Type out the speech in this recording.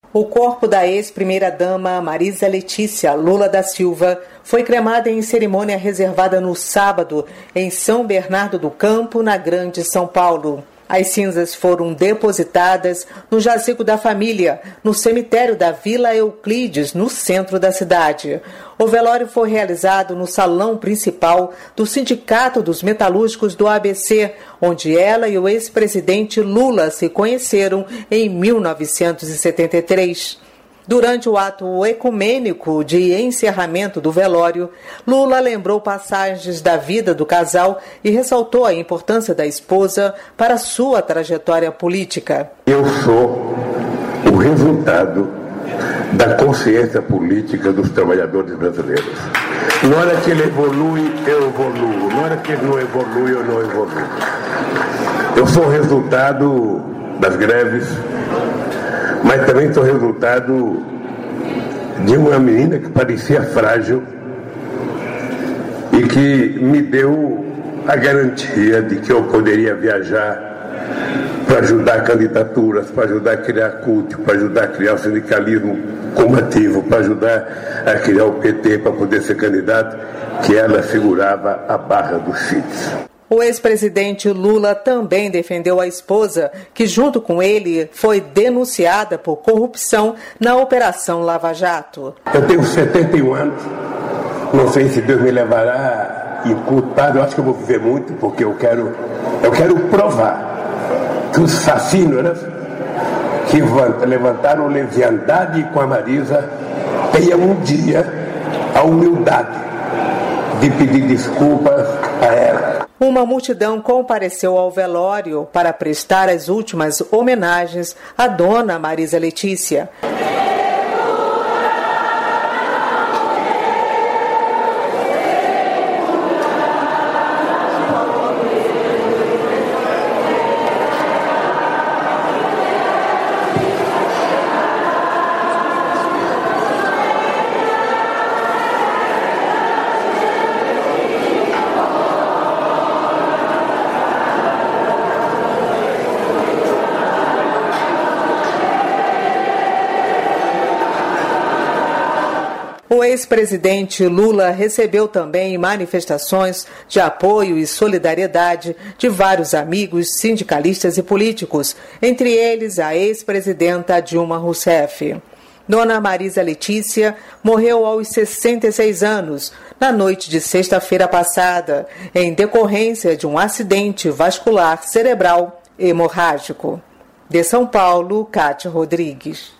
O corpo da ex-primeira-dama Marisa Letícia Lula da Silva foi cremado em cerimônia reservada no sábado em São Bernardo do Campo, na Grande São Paulo. As cinzas foram depositadas no jazigo da família, no cemitério da Vila Euclides, no centro da cidade. O velório foi realizado no salão principal do Sindicato dos Metalúrgicos do ABC, onde ela e o ex-presidente Lula se conheceram em 1973. Durante o ato ecumênico de encerramento do velório, Lula lembrou passagens da vida do casal e ressaltou a importância da esposa para sua trajetória política. Eu sou o resultado da consciência política dos trabalhadores brasileiros. Na hora que ele evolui, eu evoluo. Na hora que ele não evolui, eu não evoluo. Eu sou o resultado das greves, mas também sou resultado de uma menina que parecia frágil e que me deu a garantia de que eu poderia viajar para ajudar candidaturas, para ajudar a criar CUT, para ajudar a criar o sindicalismo combativo, para ajudar a criar o PT para poder ser candidato, que ela segurava a barra dos filhos. O ex-presidente Lula também defendeu a esposa, que junto com ele foi denunciada por corrupção na Operação Lava Jato. Eu tenho 71 anos, não sei se Deus me levará inculpado, eu acho que eu vou viver muito, porque eu quero provar que os fascínoras que levantaram leviandade com a Marisa tenham um dia a humildade de pedir desculpas a ela. Uma multidão compareceu ao velório para prestar as últimas homenagens à dona Marisa Letícia. O ex-presidente Lula recebeu também manifestações de apoio e solidariedade de vários amigos, sindicalistas e políticos, entre eles a ex-presidenta Dilma Rousseff. Dona Marisa Letícia morreu aos 66 anos, na noite de sexta-feira passada, em decorrência de um acidente vascular cerebral hemorrágico. De São Paulo, Cátia Rodrigues.